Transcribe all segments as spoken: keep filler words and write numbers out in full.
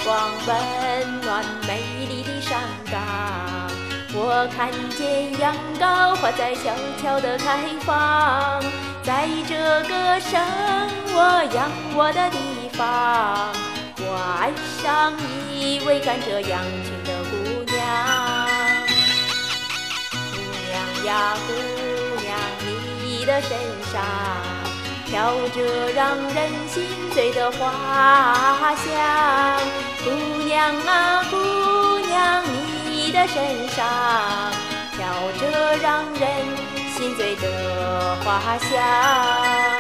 光温暖美丽的山岗，我看见羊羔花在悄悄地开放，在这个生我养我的地方，我爱上一位赶着羊群的姑娘。姑娘呀姑娘，你的身上飘着让人心醉的花香。姑娘啊姑娘，你的身上飘着让人心醉的花香。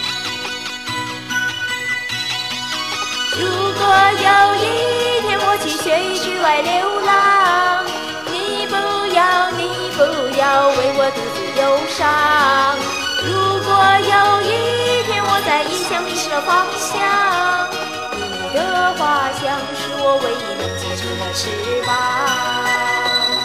如果有一天我去雪之外流浪，你不要你不要为我独自忧伤。如果有一天我在异乡迷失了方向，你的花香是我唯一能接触的翅膀。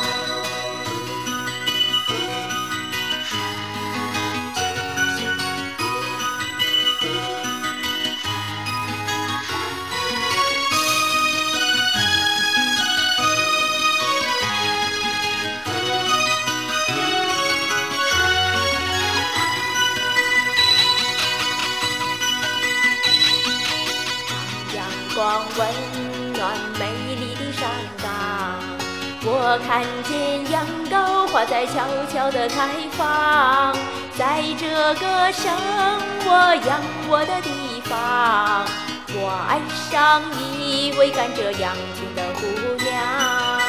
光温暖美丽的山岗，我看见羊羔花在悄悄地开放，在这个生我养我的地方，我爱上一位赶着羊群的姑娘。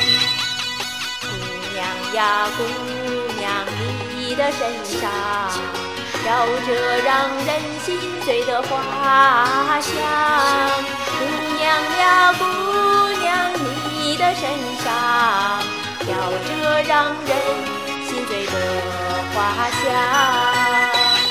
姑娘呀姑娘，你的身上飘着让人心醉的花香。姑娘呀姑娘，你的身上飘着让人心醉的花香。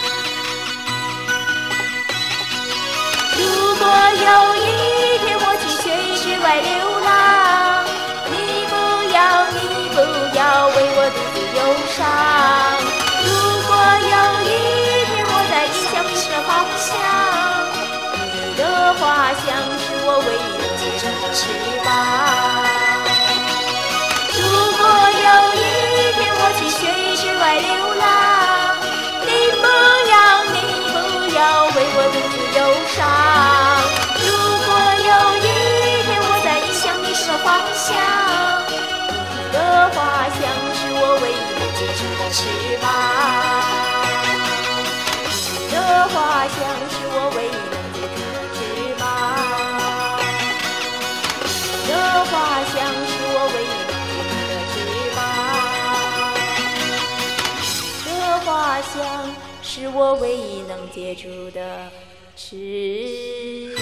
如果有一天我去雪之外流浪，你不要你不要为我独自忧伤。如果有一天我在异乡迷失了方向，你的花香是我唯一能接触的翅膀。如果有一天我去雪之外流浪，你不要你不要为我独自忧伤。如果有一天我在异乡迷失了方向，你的花香是我唯一能接触的翅膀。你的花香是我唯一能接触的翅膀。你的花香是我唯一能接触的翅膀。你的花香是我唯一能接触的翅膀。